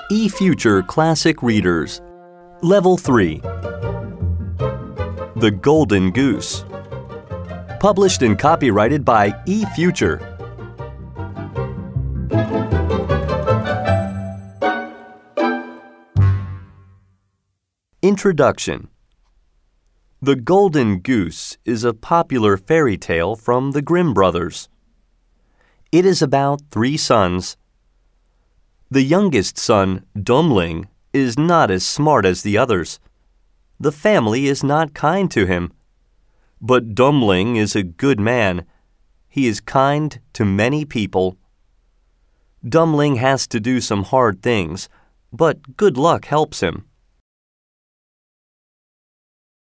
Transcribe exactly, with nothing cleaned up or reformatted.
eFuture Classic Readers. Level three. The Golden Goose. Published and copyrighted by eFuture. Introduction. The Golden Goose is a popular fairy tale from the Grimm brothers. It is about three sons. The youngest son, Dummling, is not as smart as the others. The family is not kind to him. But Dummling is a good man. He is kind to many people. Dummling has to do some hard things, but good luck helps him.